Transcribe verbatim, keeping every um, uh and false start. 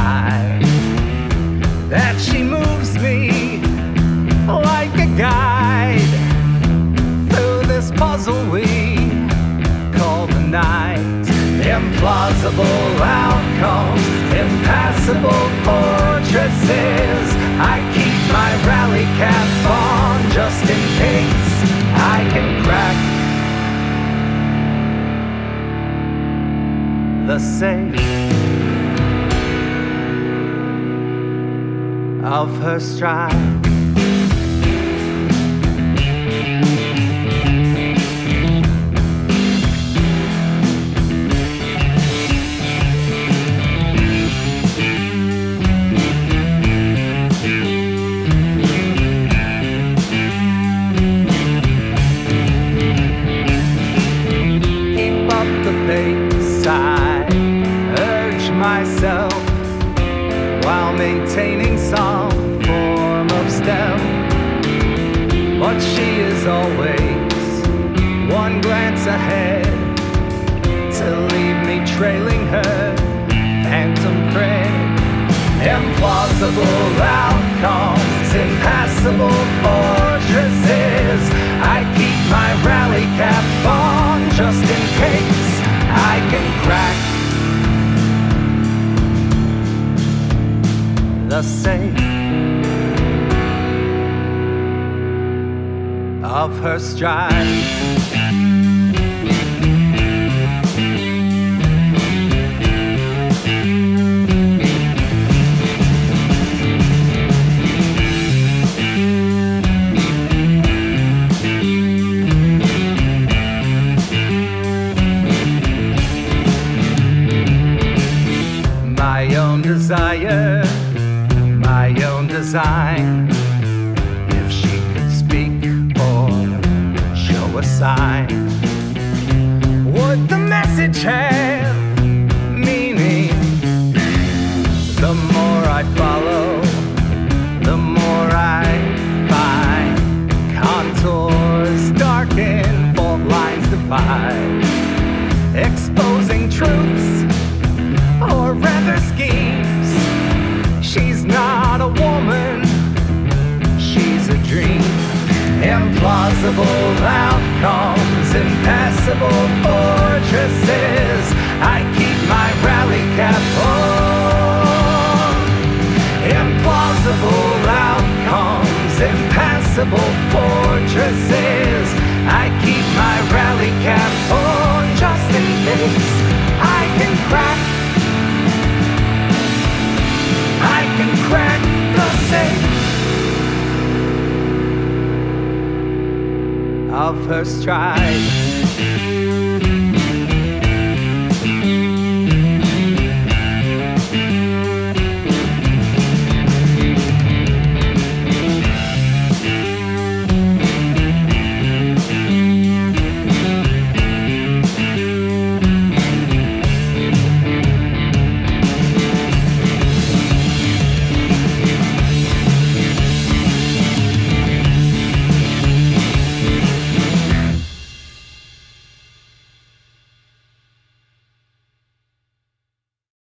side, that she moves me like a guide through this puzzle we call the night. Implausible outcomes, impassable fortresses. I keep my rally cap on just in case I can crack the safe of her stride. I urge myself while maintaining some form of stealth, but she is always one glance ahead to leave me trailing her phantom thread. Implausible outcomes, impassable fortresses. I keep my rally cap on just in case I can crack the safe of her stride. My own desire, my own design. If she could speak or show a sign, would the message have meaning? The more I follow, the more I find contours darken, fault lines divide, exposing truths or rather schemes. She's not a woman, she's a dream. Implausible outcomes, impassable fortresses. I keep my rally cap on. Implausible outcomes, impassable fortresses. I keep my rally cap on just in case I can crack I can crack the safe of her stride.